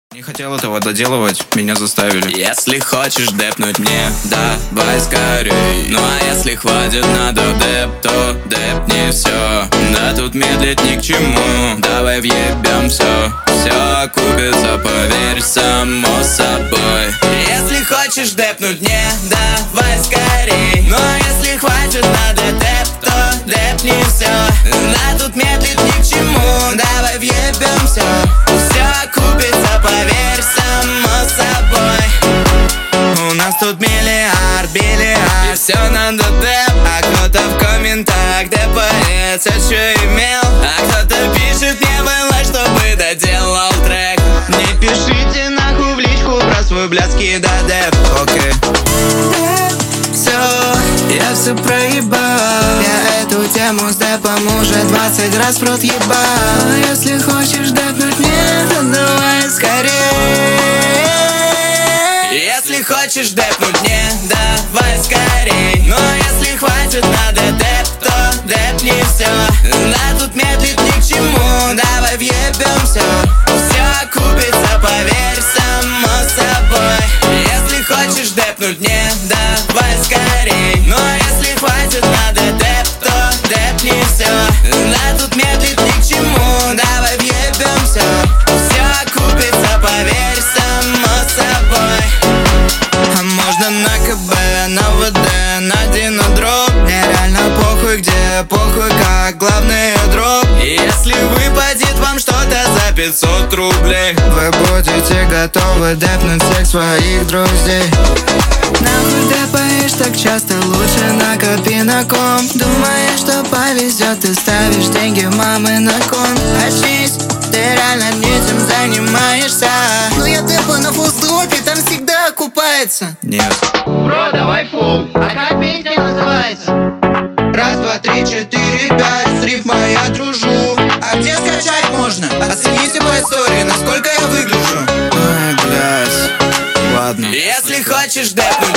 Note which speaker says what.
Speaker 1: Не хотел этого доделывать, меня заставили.
Speaker 2: Если хочешь депнуть мне, давай скорей. Ну а если хватит надо деп, то депни все. Да тут медлить ни к чему, давай въебем все. Все окупится, поверь, само собой. Если хочешь депнуть мне, давай скорей. Ну а если хватит надо деп, то депни все. Да тут медлить ни к чему, давай въебем все. Все окупится, поверь, само собой. У нас тут миллиард, и все надо деп. А кто-то в комментах депает все, что имел. А кто-то пишет мне было, чтобы доделал трек. Не пишите нахуй в личку про свой блядский деп.
Speaker 1: Окей.
Speaker 2: Все, я все проебал. Я эту тему с депом уже 20 раз в рот ебал. Но если хочешь депнуть мне, то давай скорее. Если хочешь депнуть мне, давай скорей. Но если хватит надо деп, то депни все. Да тут медлить ни к чему, давай въебем все. Все окупится, поверь, само собой. Если хочешь депнуть мне, давай скорей. Но если хватит надо деп, то депни все. Да тут медлить ни к чему, давай въебем все. Все окупится, поверь, само собой. А можно на КБ, на ВД, на динодроп. Мне реально похуй где, похуй как, главное дроп. И если выпадет вам что-то за 500 рублей, вы будете готовы депнуть всех своих друзей. Нахуй депаешь так часто, лучше накопи на комп. Думаешь, что повезет, ты ставишь деньги мамы на кон. Очнись, ты реально этим занимаешься.
Speaker 3: Но я депаю на фулл-стопе, там всегда окупается.
Speaker 1: Нет.
Speaker 3: Бро, давай фул. А как песня называется?
Speaker 2: Раз, два, три, четыре, пять, с рифмой я дружу.
Speaker 3: А где скачать можно?
Speaker 2: Оцените по истории, насколько я выгляжу.
Speaker 1: Ай, блядь. Ладно.
Speaker 2: Если хочешь депнуть